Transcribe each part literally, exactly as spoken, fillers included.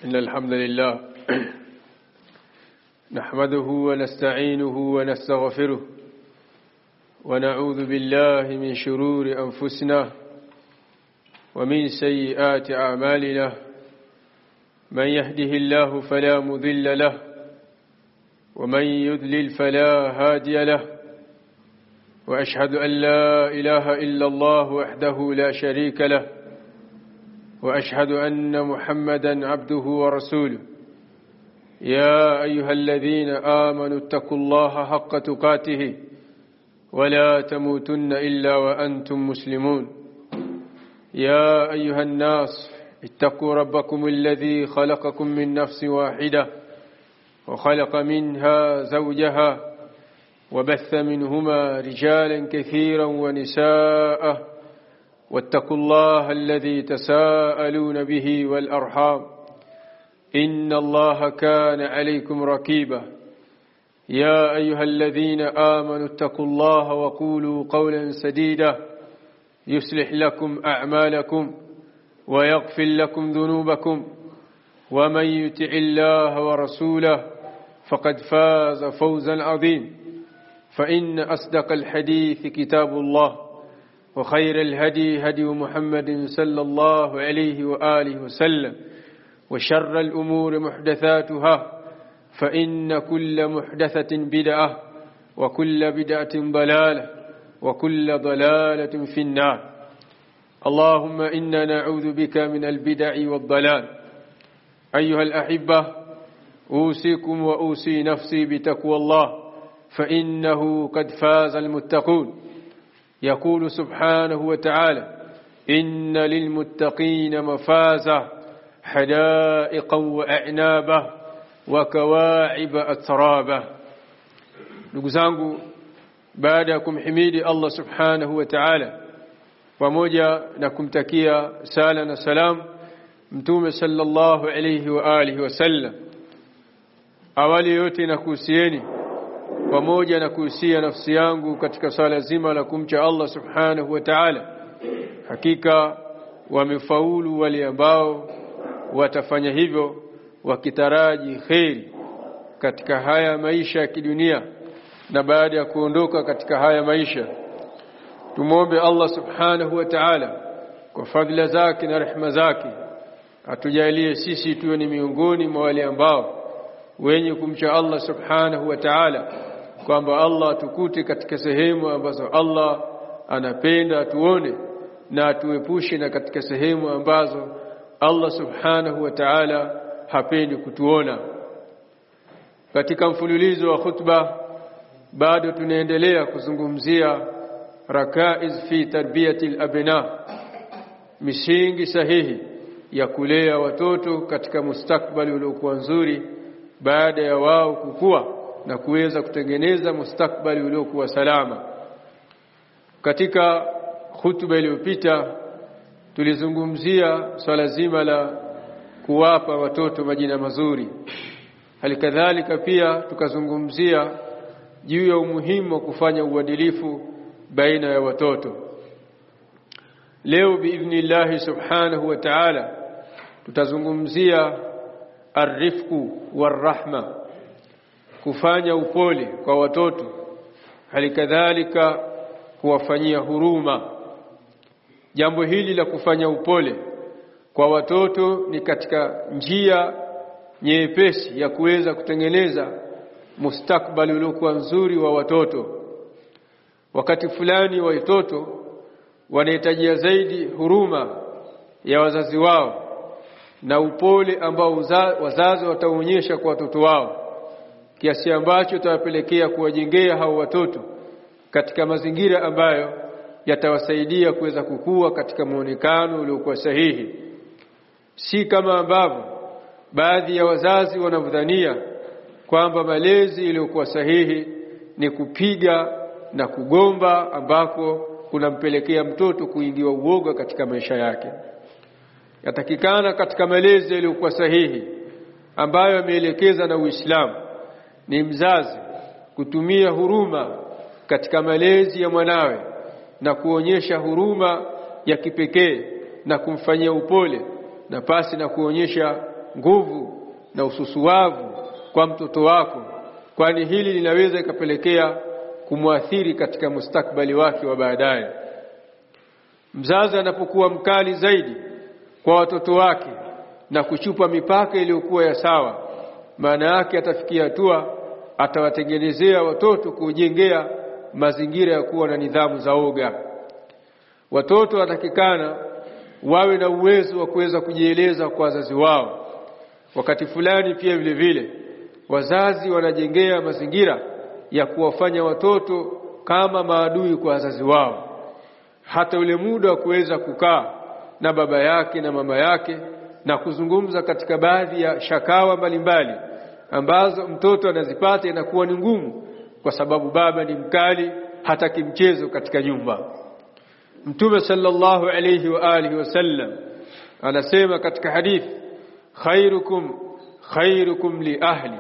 إن الحمد لله نحمده ونستعينه ونستغفره ونعوذ بالله من شرور أنفسنا ومن سيئات أعمالنا من يهده الله فلا مضل له ومن يضلل فلا هادي له وأشهد أن لا إله إلا الله وحده لا شريك له وأشهد أن محمدا عبده ورسوله يا أيها الذين آمنوا اتقوا الله حق تقاته ولا تموتن إلا وأنتم مسلمون يا أيها الناس اتقوا ربكم الذي خلقكم من نفس واحدة وخلق منها زوجها وبث منهما رجالا كثيرا ونساء واتقوا الله الذي تساءلون به والأرحام إن الله كان عليكم رقيبا يا أيها الذين آمنوا اتقوا الله وقولوا قولا سديدا يصلح لكم أعمالكم ويغفر لكم ذنوبكم ومن يطع الله ورسوله فقد فاز فوزا عظيما فإن أصدق الحديث كتاب الله وخير الهدي هدي محمد صلى الله عليه وآله وسلم وشر الأمور محدثاتها فإن كل محدثة بدعة وكل بدعة ضلالة وكل ضلالة في النار اللهم إنا نعوذ بك من البدع والضلال أيها الأحبة أوصيكم وأوصي نفسي بتقوى الله فإنه قد فاز المتقون يقول سبحانه وتعالى إن للمتقين مفازة حدائق وأعنابا وكواعب أترابا. ndugu zangu, baada ya kumhimidi Allah subhanahu wa ta'ala pamoja na kumtakia sala na salam mtume sallallahu alayhi wa alihi wasallam, awali yote na kuhusieni pamoja na kuhusia nafsi yangu katika sala zima la kumcha Allah subhanahu wa ta'ala. Hakika wamefaulu wale ambao watafanya hivyo wakitaraji khairi katika haya maisha ya kidunia na baada ya kuondoka katika haya maisha. Tumuombe Allah subhanahu wa ta'ala kwa fadhila zake na rehema zake atujalie sisi tuwe ni miongoni mwa wale ambao wenye kumcha Allah subhanahu wa ta'ala, kwamba Allah atukute katika sehemu ambazo Allah anapenda tuone na atuepushe na katika sehemu ambazo Allah subhanahu wa ta'ala hapendi kutuona. Katika mfululizo wa khutba bado tunaendelea kuzungumzia rakaiz fi tarbiyati al-abna, misingi sahihi ya kulea watoto katika mustakbali uliokuwa nzuri baada ya wao kukua na kuweza kutengeneza mustakbali uliokuwa salama. Katika hutuba iliyopita tulizungumzia swala zima la kuwapa watoto majina mazuri. Halikadhalika pia tukazungumzia juu ya umuhimu wa kufanya uadilifu baina ya watoto. Leo biidhnillah subhanahu wa ta'ala tutazungumzia arifku warahma, kufanya upole kwa watoto, halikadhalika kuwafanyia huruma. Jambo hili la kufanya upole kwa watoto ni katika njia nyepesi ya kuweza kutengeneza mustakbali uliokuwa nzuri wa watoto. Wakati fulani watoto wanahitaji zaidi huruma ya wazazi wao na upole ambao wazazi wataonyesha kwa watoto wao, kiasi ambacho tawapelekea kuwajengea hao watoto katika mazingira ambayo yatawasaidia kuweza kukua katika muonekano uliokuwa sahihi. Si kama ambavyo baadhi ya wazazi wanavyodhania kwamba malezi iliyokuwa sahihi ni kupiga na kugomba, ambako kunampelekea mtoto kuingiwa uoga katika maisha yake. Yatakikana katika malezi iliyokuwa sahihi ambayo yameelekeza na Uislamu ni mzazi kutumia huruma katika malezi ya mwanawe na kuonyesha huruma ya kipekee na kumfanyia upole na pasi na kuonyesha nguvu na ususuwavu kwa mtoto wako, kwani hili linaweza ikapelekea kumwathiri katika mustakbali wake wa baadaye. Mzazi anapokuwa mkali zaidi kwa watoto wake na kuchupa mipaka iliyokuwa ya sawa, maana yake atafikia hatua atawatengenezea watoto kujengea mazingira ya kuwa na nidhamu za oga. Watoto watakikana wawe na uwezo wa kuweza kujieleza kwa wazazi wao. Wakati fulani pia vile vile wazazi wanajengea mazingira ya kuwafanya watoto kama maadui kwa wazazi wao. Hata ule muda wa kuweza kukaa na baba yake na mama yake na kuzungumza katika baadhi ya shakawa mbalimbali ambazo mtoto anazipata inakuwa ni ngumu, kwa sababu baba ni mkali, hata kimchezo katika nyumba. Mtume sallallahu alayhi wa alihi wasallam anasema katika hadith, khairukum khairukum li ahli,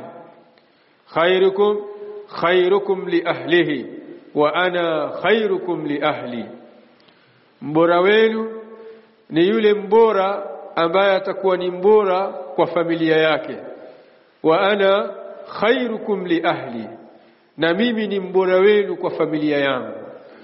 khairukum khairukum li ahlihi wa ana khairukum li ahli. Mbora wenu ni yule mbora ambaye atakuwa ni mbora kwa familia yake, wa ana khairukum li ahli, na mimi ni mbora wenu kwa familia yangu.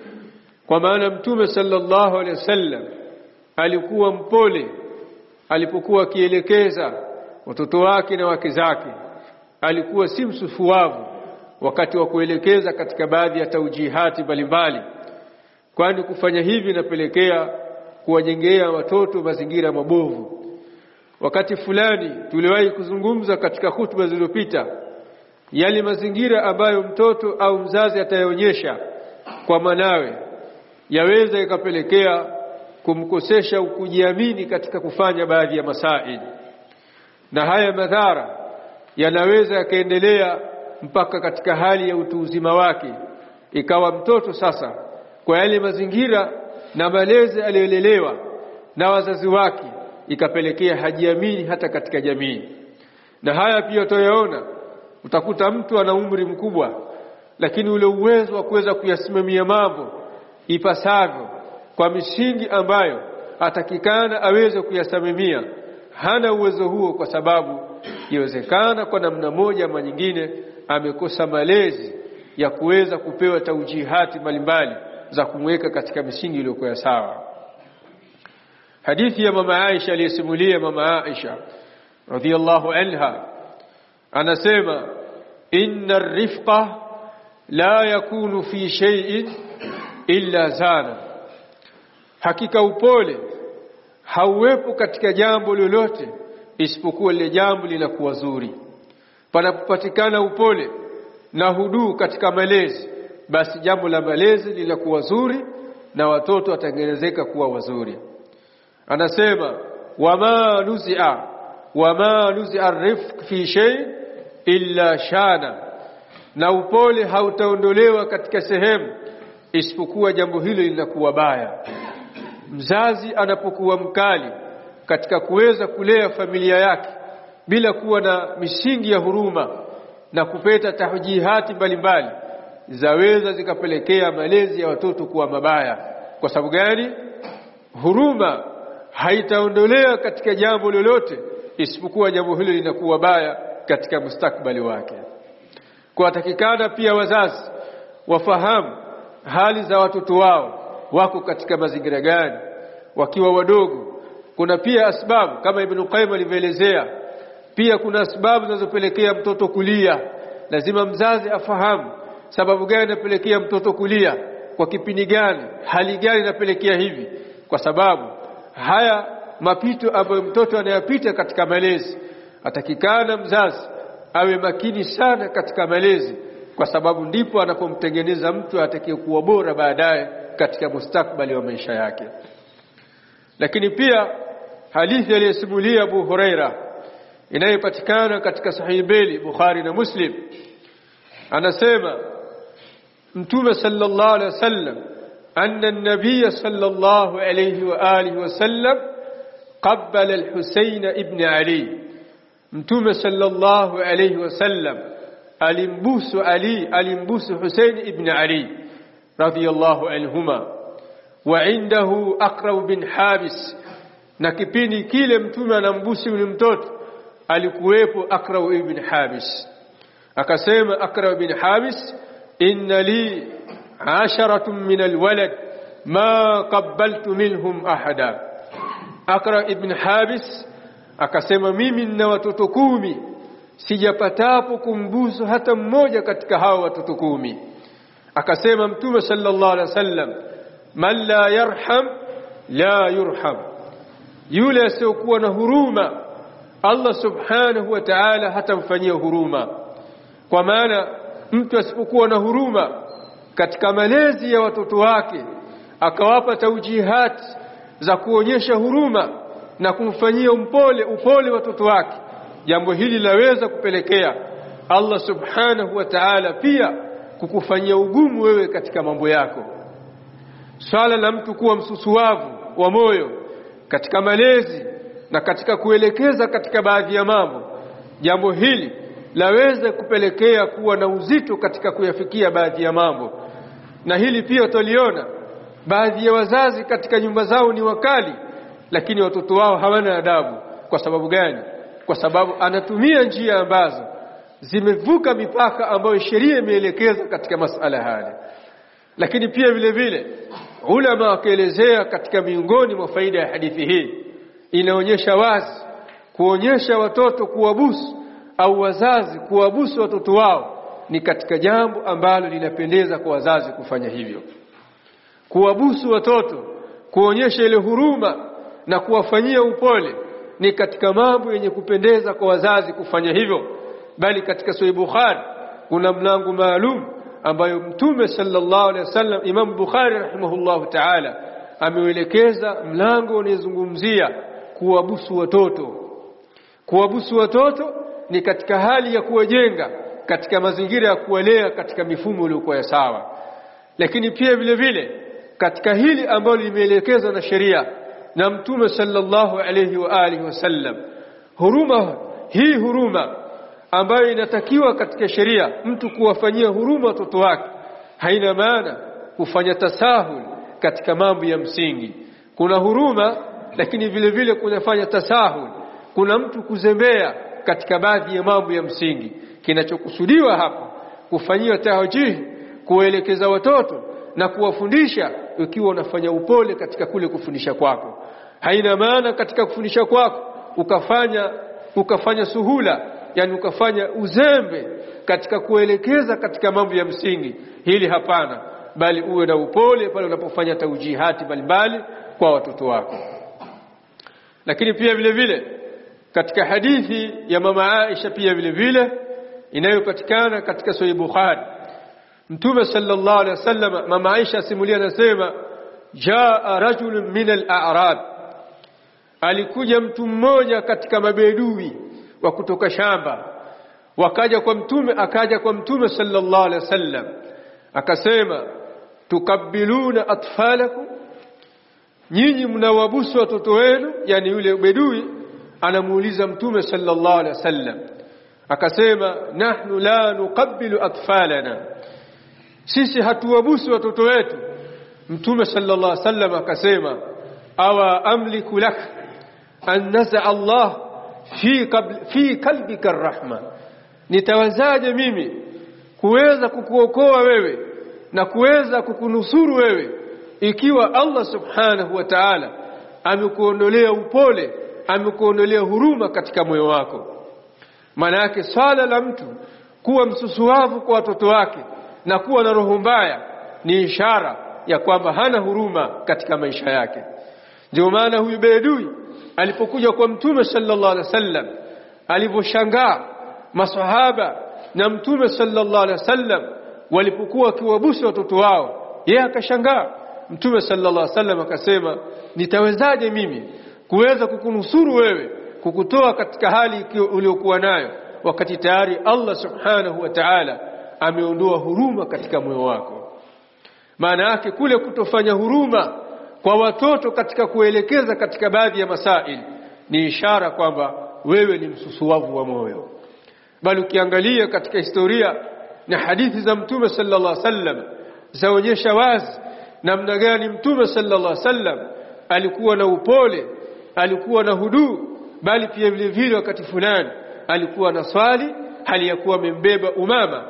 Kwa maana Mtume sallallahu alaihi wasallam alikuwa mpole alipokuwa akielekeza watoto wake na wake zake, alikuwa si msufuavu wakati wa kuelekeza katika baadhi ya taujihati mbalimbali, kwani kufanya hivi inapelekea kuwajengea watoto mazingira mabovu. Wakati fulani tuliwahi kuzungumza katika hutuba zilizopita yale mazingira ambayo mtoto au mzazi atayaonyesha kwa mwanawe yaweza ikapelekea kumkosesha kujiamini katika kufanya baadhi ya masaili, na haya madhara yanaweza yakaendelea mpaka katika hali ya utu uzima wake. Ikawa mtoto sasa kwa yale mazingira na malezi aliyolelewa na wazazi wake ikapelekea hajiamini hata katika jamii. Na haya pia utayaona, utakuta mtu ana umri mkubwa lakini ule uwezo wa kuweza kuyasimamia mambo ipasavyo kwa misingi ambayo atakikana aweze kuyasimamia, hana uwezo huo, kwa sababu iwezekana kwa namna moja ama nyingine amekosa malezi ya kuweza kupewa taujihati mbalimbali za kumweka katika misingi iliyokuwa sawa. Hadithi ya mama Aisha aliyesimulia mama Aisha radhiyallahu anha anasema, inna ar-rifqa la yakunu fi shay'in illa zana, hakika upole hauwepo katika jambo lolote isipokuwa lile jambo linakuwa zuri. Panapopatikana upole na huduu katika malezi, basi jambo la malezi linakuwa zuri na watoto watengenezeka kuwa wazuri. Anasema, wama nuzi'a wama nuzi'a ar-rifq fi shay illa shana, na upole hautaondolewa katika sehemu isipokuwa jambo hilo linakuwa baya. Mzazi anapokuwa mkali katika kuweza kulea familia yake bila kuwa na misingi ya huruma na kupeta tahjihati mbalimbali, zaweza zikapelekea malezi ya watoto kuwa mabaya. Kwa sababu gani? Huruma haitaondolewa katika jambo lolote isipokuwa jambo hilo linakuwa baya katika mustakbali wake. Kwa takikana pia wazazi wafahamu hali za watoto wao wako katika mazingira gani wakiwa wadogo. Kuna pia asbabu kama Ibn Qayyim alivyoelezea, pia kuna sababu zinazopelekea mtoto kulia. Lazima mzazi afahamu sababu gani inapelekea mtoto kulia, kwa kipindi gani, hali gani inapelekea hivi, kwa sababu haya mapito ambayo mtoto anayapita katika malezi, atakikana mzazi awe makini sana katika malezi, kwa sababu ndipo anapomtengeneza mtu atakayekuwa bora baadaye katika mustakbali wa maisha yake. Lakini pia hadithi aliyosimulia Abu Huraira inayopatikana katika Sahih mbili Bukhari na Muslim, anasema Mtume sallallahu alaihi wasallam, anna an-nabiy sallallahu alayhi wa alihi wasallam qabbala al-Husayn ibn Ali. Mtume sallallahu alayhi wasallam alimbusu Ali alimbusu Husayn ibn Ali radhiyallahu anhuma, wa indahu Aqra bin Habis, na kipindi kile Mtume anambusu yule mtoto alikuwepo Aqra ibn Habis. Akasema Aqra ibn Habis, inna li asharatun min alwalad ma qabbaltu minhum ahada. Aqra ibn Habis akasema, mimi nina watoto kumi, sijapatapo kumbusu hata mmoja katika hao watoto kumi. Akasema Mtume sallallahu alaihi wasallam, man la yarham la yurham, yule asiyokuwa na huruma Allah subhanahu wa ta'ala hatamfanyia huruma. Kwa maana mtu asipokuwa na huruma katika malezi ya watoto wake, akawapa taujihat za kuonyesha huruma na kumfanyia upole upole watoto wake, jambo hili laweza kupelekea Allah subhanahu wa ta'ala pia kukufanyia ugumu wewe katika mambo yako. Swala la mtu kuwa msusuwavu wa moyo katika malezi na katika kuelekeza katika baadhi ya mambo, jambo hili laweza kupelekea kuwa na uzito katika kuyafikia baadhi ya mambo. Na hili pia tuliona baadhi ya wazazi katika nyumba zao ni wakali, lakini watoto wao hawana adabu. Kwa sababu gani? Kwa sababu anatumia njia ambazo zimevuka mipaka ambayo sheria imeelekeza katika masala haya. Lakini pia vile vile ulama wakaelezea katika miongoni mwa faida ya hadithi hii, inaonyesha wazi kuonyesha watoto kuwabusu au wazazi kuwabusu watoto wao ni katika jambo ambalo linapendeza kwa wazazi kufanya hivyo. Kuwabusu watoto, kuonyesha ile huruma na kuwafanyia upole ni katika mambo yenye kupendeza kwa wazazi kufanya hivyo. Bali katika Sahih Bukhari kuna mlango maalum ambayo Mtume sallallahu alaihi wasallam, Imam Bukhari rahimahullahu ta'ala, ameuelekeza mlango unaozungumzia kuwabusu watoto. Kuwabusu watoto ni katika hali ya kuwajenga katika mazingira ya kuwalea katika mifumo iliyokuwa sawa. Lakini pia vile vile katika hili ambalo limeelekezwa na sheria na Mtume sallallahu alayhi wa alihi wasallam, huruma hii, huruma ambayo inatakiwa katika sheria mtu kuwafanyia huruma watoto wake, haina maana kufanya tasahul katika mambo ya msingi. Kuna huruma lakini vile vile kunafanya tasahul, kuna mtu kuzembea katika baadhi ya mambo ya msingi. Kinachokusudiwa hapa kufanyia tahajih, kuelekeza watoto na kuwafundisha, ukiwa unafanya upole katika kule kufundisha kwako. Haina maana katika kufundisha kwako ukafanya ukafanya suhula, yani ukafanya uzembe katika kuelekeza katika mambo ya msingi. Hili hapana, bali uwe na upole pale unapofanya taujihati mbalimbali kwa watoto wako. Lakini pia vile vile katika hadithi ya mama Aisha pia vile vile inayopatikana katika Sahih Bukhari, Mtume sallallahu alaihi wasallam, mama Aisha simulia, anasema jaa rajulun min al-a'rab, alikuja mtu mmoja katika mabedui wa kutoka shamba, wakaja kwa mtume akaja kwa Mtume sallallahu alaihi wasallam akasema, tukabbiluna atfalakum, nyinyi mnawabusu watoto wenu. Yani yule bedui anamuuliza Mtume sallallahu alaihi wasallam, akasema nahnu la nuqabbilu atfalana, sisi hatuwabusu watoto wetu. Mtume sallallahu alaihi wasallam akasema, awa amliku lak an naza Allah fi qabl fi qalbika arrahma, nitawazaje mimi kuweza kukuokoa wewe na kuweza kukunusuru wewe ikiwa Allah subhanahu wa ta'ala amekuondolea upole, amekuondolea huruma katika moyo wako. Maana yake swala la mtu kuwa msusuwavu kwa watoto wake na kuwa na roho mbaya ni ishara ya kwamba hana huruma katika maisha yake. Ndio maana huyu bedui alipokuja kwa Mtume sallallahu alaihi wasallam, alivyoshangaa maswahaba na Mtume sallallahu alaihi wasallam walipokuwa wakiwabusu watoto wao, yeye akashangaa. Mtume sallallahu alaihi wasallam akasema, nitawezaje mimi kuweza kukunusuru wewe, kukutoa katika hali uliyokuwa nayo, wakati tayari Allah subhanahu wa ta'ala ameondoa huruma katika moyo wako. Maana yake kule kutofanya huruma kwa watoto katika kuelekeza katika baadhi ya masaili ni ishara kwamba wewe ni msusuwavu wa moyo. Bali ukiangalia katika historia na hadithi za Mtume sallallahu alaihi wasallam zaonyesha wazi namna gani Mtume sallallahu alaihi wasallam alikuwa na upole, alikuwa na hudu, bali pia vile vile wakati fulani alikuwa anaswali hali ya kuwa amembeba Umama,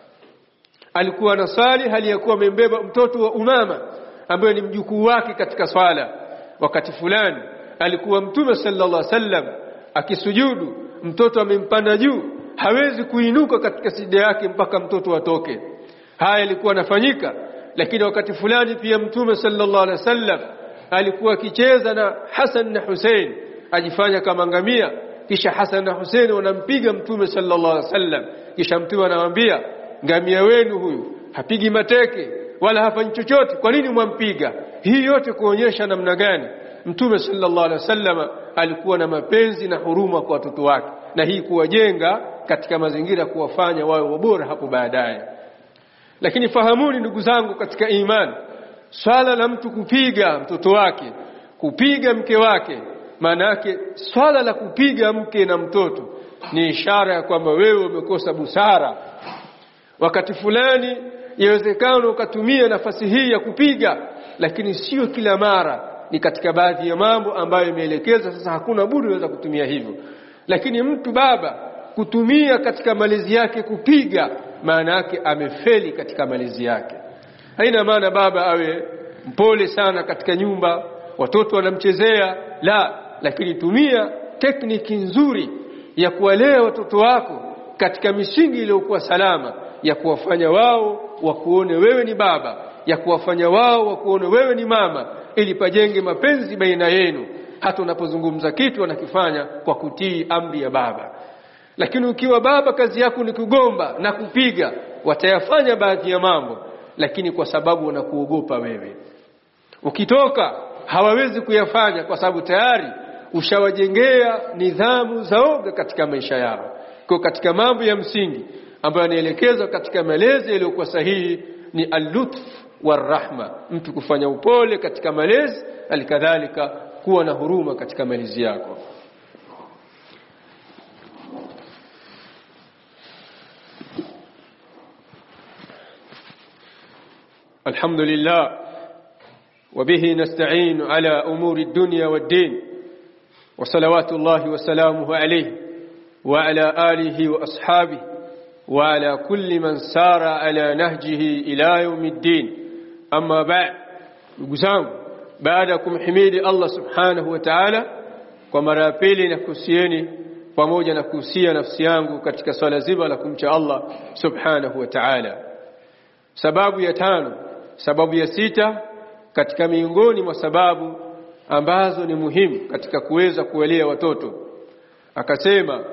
alikuwa anaswali hali ya kuwa amembeba mtoto wa Umama ambaye ni mjukuu wake katika swala. Wakati fulani alikuwa Mtume sallallahu alaihi wasallam akisujudu, mtoto amempanda juu, hawezi kuinuka katika sijda yake mpaka mtoto atoke. Haya yalikuwa yanafanyika. Lakini wakati fulani pia Mtume sallallahu alaihi wasallam alikuwa akicheza na Hassan na Hussein, ajifanya kama ngamia, kisha Hassan na Hussein wanampiga Mtume sallallahu alaihi wasallam, kisha Mtume anawaambia, ngamia wenu huyu hapigi mateke wala hafanyi chochote, kwa nini mwampiga? Hii yote kuonyesha namna gani Mtume sallallahu alaihi wasallam alikuwa na mapenzi na huruma kwa watoto wake, na hii kuwajenga katika mazingira kuwafanya wawe bora hapo baadaye. Lakini fahamuni ndugu zangu katika imani, swala la mtu kupiga mtoto wake, kupiga mke wake, maana yake swala la kupiga mke na mtoto ni ishara ya kwamba wewe umekosa busara. Wakati fulani yawezekana ukatumia nafasi hii ya kupiga, lakini sio kila mara. Ni katika baadhi ya mambo ambayo imeelekeza, sasa hakuna budi unaweza kutumia hivyo. Lakini mtu baba kutumia katika malezi yake kupiga, maana yake amefeli katika malezi yake. Haina maana baba awe mpole sana katika nyumba, watoto wanamchezea, la, lakini tumia tekniki nzuri ya kuwalea watoto wako katika misingi iliyokuwa salama, ya kuwafanya wao wakuone wewe ni baba, ya kuwafanya wao wakuone wewe ni mama, ili pajenge mapenzi baina yenu. Hata unapozungumza kitu wanakifanya kwa kutii amri ya baba. Lakini ukiwa baba kazi yako ni kugomba na kupiga, watayafanya baadhi ya mambo, lakini kwa sababu wanakuogopa wewe. Ukitoka hawawezi kuyafanya kwa sababu tayari ushawajengea nidhamu zaoga katika maisha yao. Kwa katika mambo ya msingi ambayo yanaelekezwa katika malezi yaliyokuwa sahihi ni al-lutf war-rahma, mtu kufanya upole katika malezi, alikadhalika kuwa na huruma katika malezi yako. الحمد لله وبه نستعين على أمور الدنيا والدين، وصلوات الله وسلامه عليه وعلى آله وأصحابه وعلى كل من سار على نهجه إلى يوم الدين. أما بعد، نقسم بعدكم حميد الله سبحانه وتعالى ومرا pili nakusieni pamoja na kuhusia nafsi yangu katika swala zima la kumcha Allah subhanahu wa ta'ala. Sababu ya tano, sababu ya sita katika miongoni mwa sababu ambazo ni muhimu katika kuweza kuwalea watoto, akasema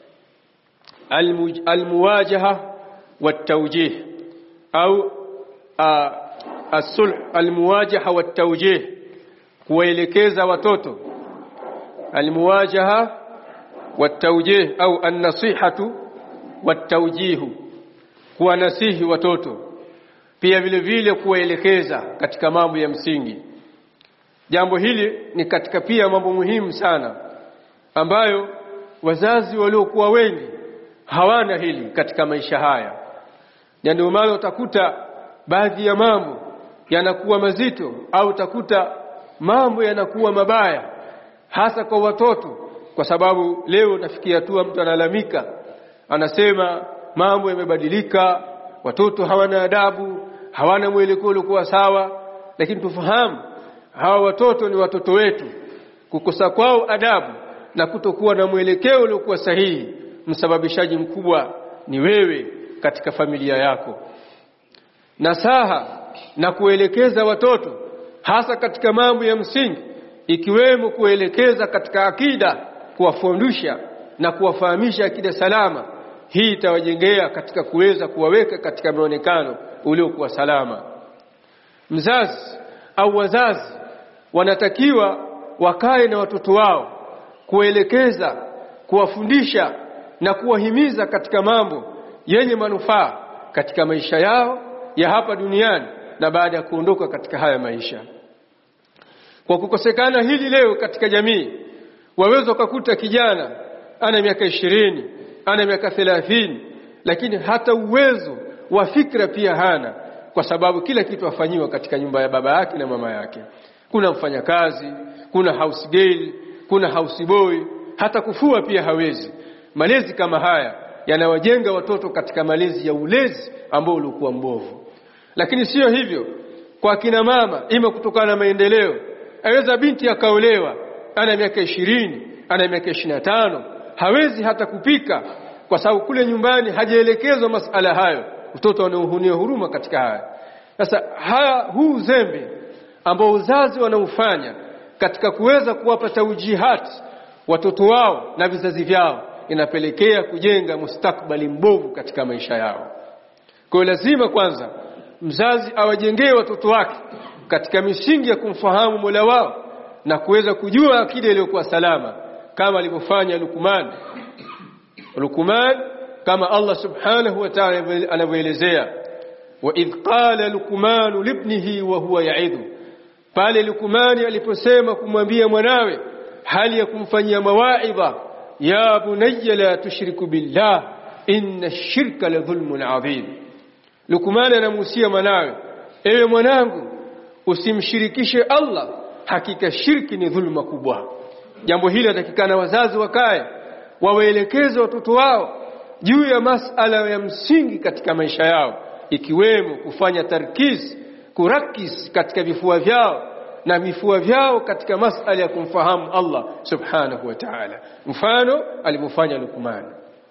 almuwajaha والتوجيه au as-sulh. Almuwajaha والتوجيه, kuwaelekeza watoto. Almuwajaha والتوجيه au an-nasihatu wat-tawjih, kuwanasihi watoto, pia vile vile kuwaelekeza katika mambo ya msingi. Jambo hili ni katika pia mambo muhimu sana ambayo wazazi waliokuwa wengi hawana hili katika maisha haya. Na ndio maana utakuta baadhi ya mambo yanakuwa mazito, au utakuta mambo yanakuwa mabaya hasa kwa watoto, kwa sababu leo nafikia tu mtu analamika, anasema mambo yamebadilika, watoto hawana adabu, hawana mwelekeo uliokuwa sawa. Lakini tufahamu hawa watoto ni watoto wetu. Kukosa kwao adabu na kutokuwa na mwelekeo uliokuwa sahihi, msababishaji mkubwa ni wewe katika familia yako. Nasaha na kuelekeza watoto hasa katika mambo ya msingi, ikiwemo kuelekeza katika akida, kuwafundisha na kuwafahamisha akida salama. Hii itawajengea katika kuweza kuwaweka katika muonekano uliokuwa salama. Mzazi au wazazi wanatakiwa wakae na watoto wao, kuelekeza, kuwafundisha na kuwahimiza katika mambo yenye manufaa katika maisha yao ya hapa duniani na baada ya kuondoka katika haya maisha. Kwa kukosekana hili leo katika jamii, waweza kukuta kijana ana miaka ishirini, ana miaka thelathini, lakini hata uwezo wa fikra pia hana, kwa sababu kila kitu afanyiwa katika nyumba ya baba yake na mama yake. Kuna mfanyakazi, kuna house girl, kuna house boy, hata kufua pia hawezi. Malezi kama haya yanawajenga watoto katika malezi ya ulezi ambao ulikuwa mbovu. Lakini sio hivyo kwa kina mama, ima kutokana na maendeleo. Aweza binti akaolewa ana miaka ishirini, ana miaka ishirini na tano, hawezi hata kupika kwa sababu kule nyumbani hajaelekezwa masala hayo. Mtoto anaohunia huruma katika haya. Sasa haya huu uzembe ambao uzazi wanaufanya katika kuweza kuwapa taujihat watoto wao na vizazi vyao inapelekea kujenga mustakbali mbovu katika maisha yao. Kwa lazima kwanza mzazi awajengee watoto wake katika misingi ya kumfahamu Mola wao na kuweza kujua akida iliyokuwa salama kama alivyofanya Luqman. Luqman kama Allah subhanahu wa ta'ala anavyoelezea, wa idh qala Luqman libnihi wa huwa ya'idhu, pale Luqman aliposema kumwambia mwanawe hali ya kumfanyia mawaidha, ya bunayya la tushriku billah inna ash-shirka la dhulmun 'adhim. Luqman anamuhusia mwanawe, ewe mwanangu usimshirikishe Allah, hakika shirki ni dhulma kubwa. Jambo hili atakikana wazazi wakae wawaelekeze watoto wao juu ya masala ya msingi katika maisha yao, ikiwemo kufanya tarkiz, kurakis katika vifua vyao na vifua vyao katika masala ya kumfahamu Allah subhanahu wa ta'ala. Mfano alivyofanya Luqman.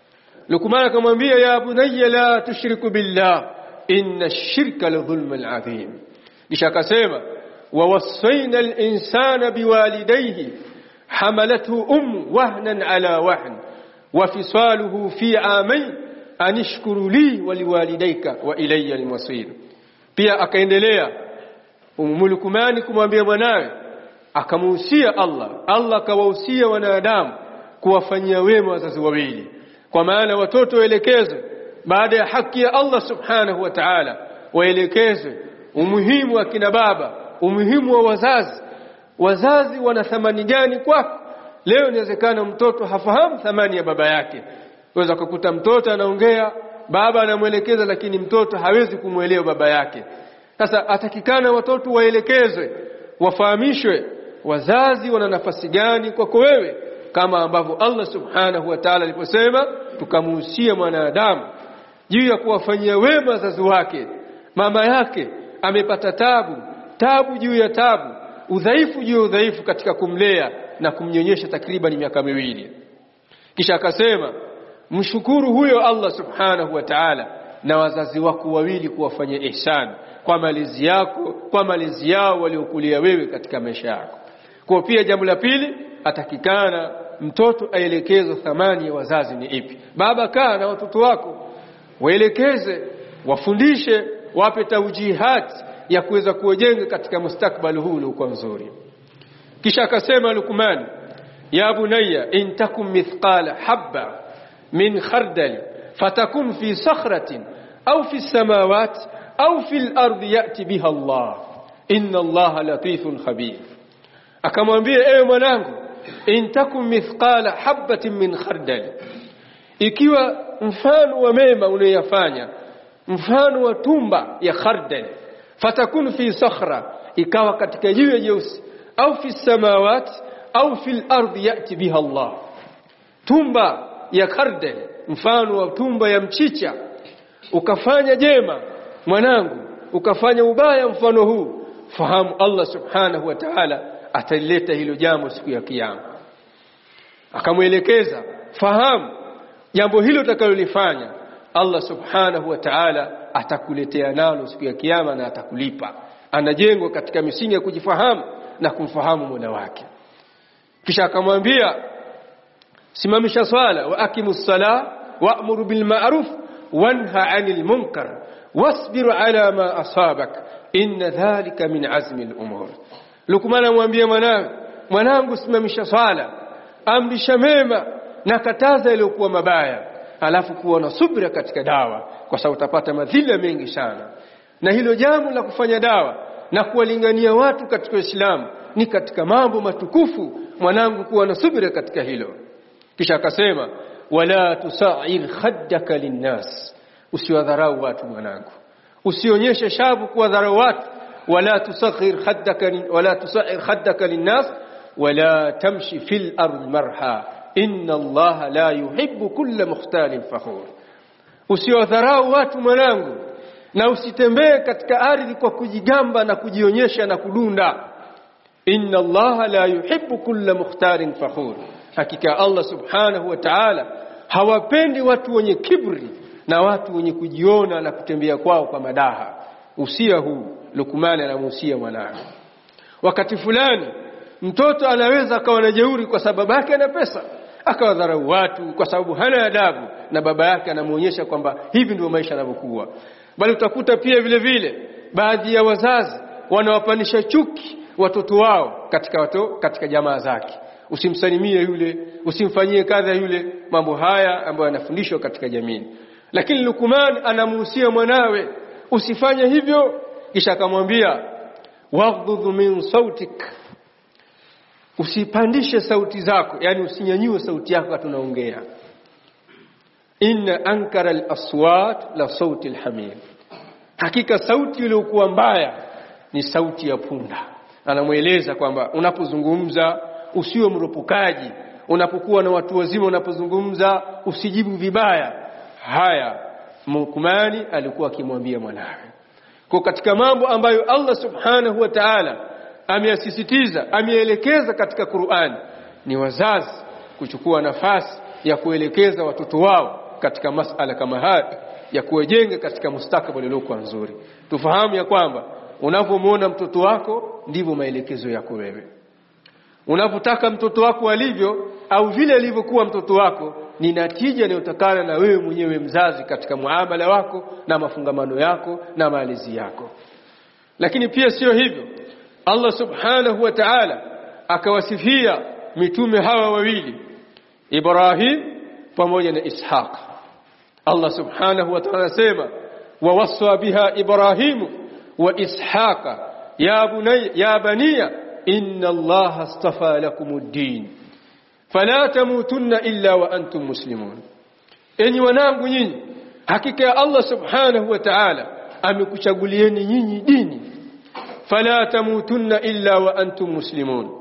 Luqman akamwambia, ya bunayya la tushriku billah inna ash-shirka la dhulmun 'adhim. Kisha akasema, wa wassayna al-insana biwalidayhi hamalathu ummu wahnan ala wahn wa fisaluhu fi amayn an ishkuru li wa liwalidayka wa ilayya al-masir. Pia akaendelea Ummu Luqman kumwambia mwanawe, akamuhusia Allah. Allah kawahusia wanadamu kuwafanyia wema wazazi wawili, kwa maana watoto waelekezwe baada ya haki ya Allah subhanahu wa ta'ala, waelekezwe umuhimu wa kina baba, umuhimu wa wazazi. Wazazi wana thamani gani kwako? Leo inawezekana mtoto hafahamu thamani ya baba yake. Unaweza kukuta mtoto anaongea, baba anamuelekeza, lakini mtoto hawezi kumuelewa baba yake. Sasa atakikana watoto waelekezwe, wafahamishwe wazazi wana nafasi gani kwako wewe, kama ambavyo Allah subhanahu wa ta'ala aliposema tukamuhusia mwanadamu juu ya kuwafanyia wema wazazi wake. Mama yake amepata tabu, tabu juu ya tabu, udhaifu juu ya udhaifu katika kumlea na kumnyonyesha takriban miaka miwili. Kisha akasema mshukuru huyo Allah subhanahu wa ta'ala na wazazi wako wawili kuwafanyia ihsan kwa malezi yako, kwa malezi yao waliokulia wewe katika maisha yako. Kwa pia jambo la pili, atakikana mtoto aelekezwe thamani ya wazazi ni ipi. Baba, kaa na watoto wako, waelekeze, wafundishe, wape taujihat ya kuweza kujenga katika mustakbali huu uliokuwa mzuri. Kisha akasema Luqman, ya bunayya in takum mithqala habba min khardal fatakun fi sakhratin au fi samawati au fil ardi yati biha Allah inna Allah latifun khabir. Akamwambia, ewe mwanangu, in takum mithqala habatin min khardal, ikiwa mfano wa mema unayofanya mfano wa tumba ya khardal, fatakun fi sakhra, ikawa katika jiwe jeusi, au fi samawati au fil ardi yati biha Allah. Tumba ya khardal, mfano wa tumba ya mchicha, ukafanya jema mwanangu, ukafanya ubaya mfano huu, fahamu Allah subhanahu wa ta'ala ataleta hilo jambo siku ya kiyama. Akamuelekeza, fahamu jambo hilo utakalolifanya Allah subhanahu wa ta'ala atakuletea nalo siku ya kiyama na atakulipa. Anajengwa katika misingi ya kujifahamu na kumfahamu Mola wake. Kisha akamwambia, simamisha swala, wa aqimus sala wa'muru bil ma'ruf wanha 'anil munkar wasbir 'ala ma asabak inna dhalika min azmi al umur. Luqman amwambia mwanawe, mwanangu, simamisha swala, amrisha mema na kataza yaliyokuwa mabaya, alafu kuwa na subira katika dawa, kwa sababu utapata madhila mengi sana. Na hilo jambo la kufanya dawa na kuwalingania watu katika Uislamu ni katika mambo matukufu. Mwanangu, kuwa na subira katika hilo. Kisha akasema, wala tusa'ir khaddaka linnas, usiwadharau watu mwanangu, usionyeshe shavu kuwadharau watu. wala tusaghir khaddaka wala tusa'ir khaddaka linnas wala tamshi fil ardi marha inna Allaha la yuhibbu kulla mukhtalin fakhur. Usiwadharau watu mwanangu, na usitembee katika ardhi kwa kujigamba na kujionyesha na kudunda. Inna Allaha la yuhibbu kulla mukhtalin fakhur. Hakika Allah subhanahu wa ta'ala hawapendi watu wenye kibri na watu wenye kujiona na kutembea kwao kwa madaha. Usia huu Luqman anamuhusia mwanawe. Wakati fulani mtoto anaweza akawa na jeuri kwa sababu yake ana pesa, akawadharau watu kwa sababu hana adabu, na baba yake anamuonyesha kwamba hivi ndio maisha yanavyokuwa. Bali utakuta pia vile vile baadhi ya wazazi wanawapanisha chuki watoto wao katika watu, katika jamaa zake. Usimsalimie yule, usimfanyie kadha yule, mambo haya ambayo yanafundishwa katika jamii. Lakini Luqman anamuhusia mwanawe usifanye hivyo, kisha akamwambia waghdud min sautik, usipandishe sauti zako, yani usinyanyue sauti yako wakati unaongea. Inna ankara al-aswat la sauti al-hamir, hakika sauti iliyokuwa mbaya ni sauti ya punda. Anamueleza kwamba unapozungumza usiwe mropokaji, unapokuwa na watu wazima unapozungumza usijibu vibaya. Haya Luqman alikuwa akimwambia mwanawe. Kwa katika mambo ambayo Allah subhanahu wa ta'ala ameyasisitiza, ameelekeza katika Qur'an, ni wazazi kuchukua nafasi ya kuelekeza watoto wao katika masala kama haya ya kuwajenga katika mustakabali uliokuwa nzuri. Tufahamu ya kwamba unapomuona mtoto wako ndivyo maelekezo yako wewe. Unapotaka mtoto wako alivyo au vile alivyokuwa mtoto wako ni natija inayotokana na wewe mwenyewe mzazi katika muamala wako na mafungamano yako na malezi yako. Lakini pia sio hivyo, Allah subhanahu wa ta'ala akawasifia mitume hawa wawili, Ibrahim pamoja na Ishaq. Allah subhanahu wa ta'ala sema wa wasa biha Ibrahim wa Ishaq ya bunay ya baniya inna Allaha astafa lakumud-din fala tamutunna illa wa antum muslimun. Enyi wanangu nyinyi, hakika ya Allah subhanahu wa ta'ala amekuchagulieni nyinyi dini, fala tamutunna illa wa antum muslimun,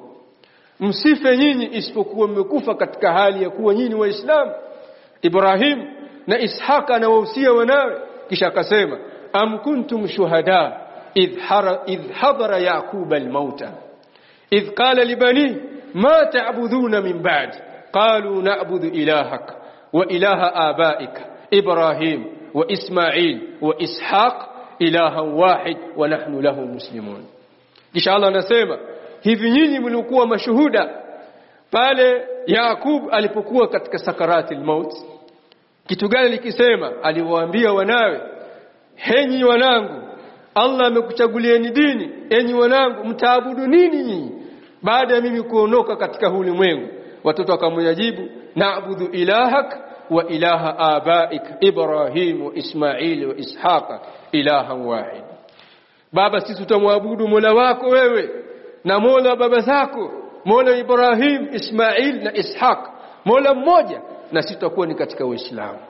msife nyinyi isipokuwa mmekufa katika hali ya kuwa nyinyi waislamu. Ibrahim na Ishaq anawahusia wanawe, kisha akasema am kuntum shuhada idh hara idh hadara yaqub al-mauta idh qala li bani ma ta'buduna min ba'd qalu na'budu ilahak wa ilaha abaika Ibrahim wa Ismail wa Ishaq ilahan wahid wa nahnu lahu muslimun. Kisha Allah anasema hivi nyinyi mlikuwa mashuhuda pale Yaqub alipokuwa katika sakarati al-maut. Kitu gani likisema? Aliwaambia wanawe, henyi wanangu, Allah amekuchagulieni dini, enyi wanangu mtaabudu nini nyinyi baada ya mimi kuondoka katika ulimwengu? Watoto wakamjibu na'budu ilahak wa ilaha abaik Ibrahim wa Ismail wa Ishaq ilahan wahid. Baba, sisi tutamwabudu Mola wako wewe na Mola baba zako, Mola Ibrahim, Ismail na Ishaq, Mola mmoja, na sisi tutakuwa ni katika Uislamu.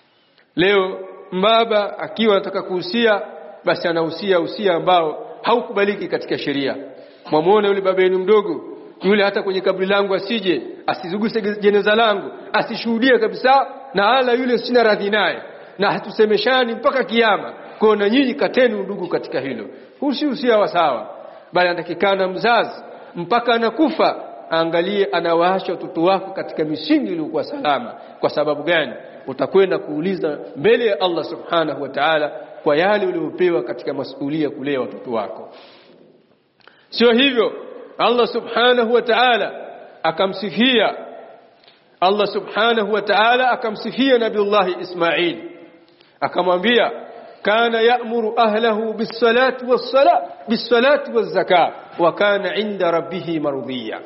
Leo baba akiwa anataka kuhusia, basi anahusia usia ambao haukubaliki katika sheria. Mwamuone yule baba yenu mdogo yule, hata kwenye kaburi langu asije, asizuguse jeneza langu, asishuhudie kabisa, na ala yule sina radhi naye, na hatusemeshani mpaka kiyama. Kwa na nyinyi kateni udugu katika hilo. Huu si usia wa sawa, bali anatakikana mzazi mpaka anakufa angalie anawaacha watoto wako katika misingi iliyokuwa salama. Kwa sababu gani? Utakwenda kuuliza mbele ya Allah subhanahu wa ta'ala kwa yale uliopewa katika masuhulia kulea watoto wako. Sio hivyo, Allah subhanahu wa ta'ala akamsifia Allah subhanahu wa ta'ala akamsifia Nabiullah Ismail, akamwambia kana ya'muru ahlahu bis-salati was-salat bis-salati waz-zakah wa kana 'inda rabbih mardiya.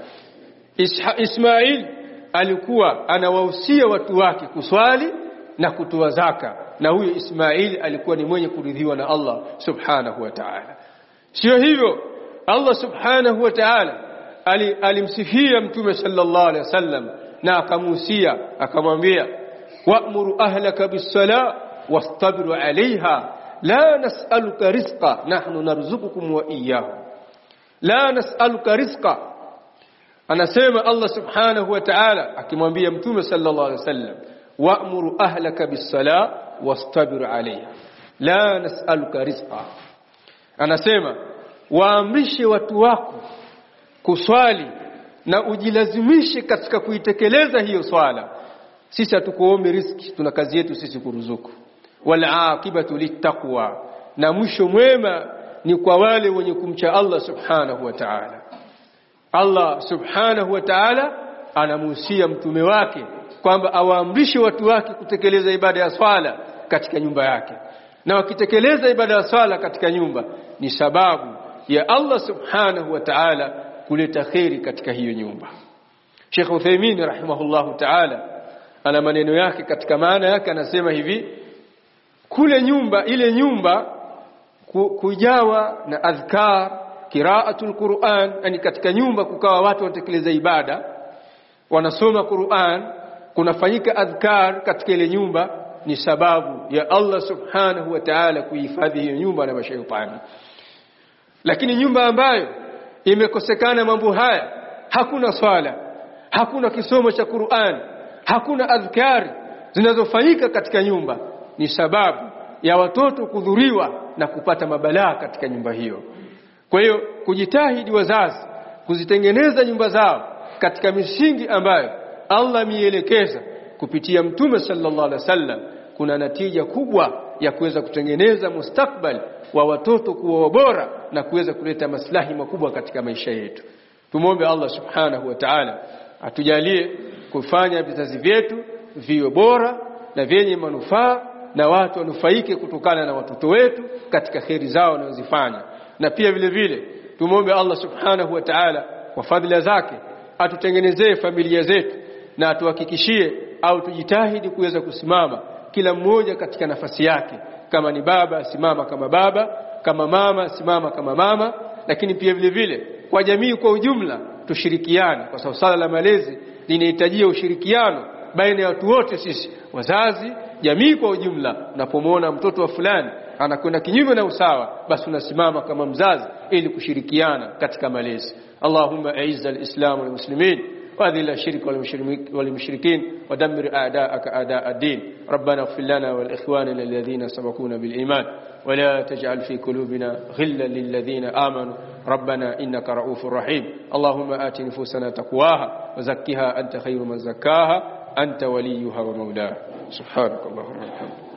Ismail alikuwa anawahusia watu wake kuswali na kutoa zaka, na huyo Ismail alikuwa ni mwenye kuridhiwa na Allah subhanahu wa ta'ala. Sio hivyo, Allah subhanahu wa ta'ala alimsifia mtume sallallahu alaihi wasallam na akamuhusia akamwambia wa'muru ahlaka bis-salah wastabir 'alayha la nas'aluka rizqa nahnu narzuqukum wa iyyahum. La nas'aluka rizqa, anasema Allah subhanahu wa ta'ala akimwambia mtume sallallahu alaihi wasallam, wa'muru ahlaka bis-salah wastabir 'alayha la nas'aluka rizqa. Anasema waamrishe watu wako kuswali na ujilazimishe katika kuitekeleza hiyo swala. Sisi hatukuombe riziki, tuna kazi yetu sisi kuruzuku. Wal aqibatu littaqwa, na mwisho mwema ni kwa wale wenye kumcha Allah subhanahu wa ta'ala. Allah subhanahu wa ta'ala anamuhusia mtume wake kwamba awaamrishe watu wake kutekeleza ibada ya swala katika nyumba yake, na wakitekeleza ibada ya swala katika nyumba ni sababu ya Allah subhanahu wa ta'ala kuleta khairi katika hiyo nyumba. Sheikh Uthaymeen rahimahullahu ta'ala ana maneno yake katika maana yake, anasema hivi: kule nyumba, ile nyumba kujawa na adhkar, qiraatul Qur'an, yani katika nyumba kukawa watu watekeleza ibada, wanasoma Qur'an, kunafanyika adhkar katika ile nyumba, ni sababu ya Allah subhanahu wa ta'ala kuhifadhi hiyo nyumba na mashaitani. Lakini nyumba ambayo imekosekana mambo haya, hakuna swala, hakuna kisomo cha Qur'an, hakuna adhkari zinazofanyika katika nyumba, ni sababu ya watoto kudhuriwa na kupata mabalaa katika nyumba hiyo. Kwa hiyo kujitahidi wazazi kuzitengeneza nyumba zao katika misingi ambayo Allah mielekeza kupitia mtume sallallahu alaihi wasallam, kuna natija kubwa ya kuweza kutengeneza mustakbal wa watoto kuwa bora na kuweza kuleta maslahi makubwa katika maisha yetu. Tumuombe Allah subhanahu wa ta'ala atujalie kufanya vizazi vyetu viwe bora na vyenye manufaa, na watu wanufaike kutokana na watoto wetu katika khairi zao wanazofanya. Na pia vile vile tumuombe Allah subhanahu wa ta'ala kwa fadhila zake atutengenezee familia zetu, na atuhakikishie au tujitahidi kuweza kusimama kila mmoja katika nafasi yake. Kama ni baba, simama kama baba; kama mama, simama kama mama. Lakini pia vile vile kwa jamii kwa ujumla tushirikiane, kwa sababu sala la malezi linahitajia ushirikiano baina ya watu wote, sisi wazazi, jamii kwa ujumla. Unapomwona mtoto wa fulani anakwenda kinyume na usawa, basi unasimama kama mzazi ili kushirikiana katika malezi. Allahumma a'izz al-islam wal muslimin وأذل الشرك والمشركين ودمر أعداءك أعداء الدين. ربنا اغفر لنا والإخواننا الذين سبقونا بالإيمان ولا تجعل في قلوبنا غلا للذين آمنوا ربنا إنك رؤوف رحيم. اللهم آت نفوسنا تقواها وزكها أنت خير من زكاها أنت وليها ومولاها. سبحانك اللهم وبحمدك.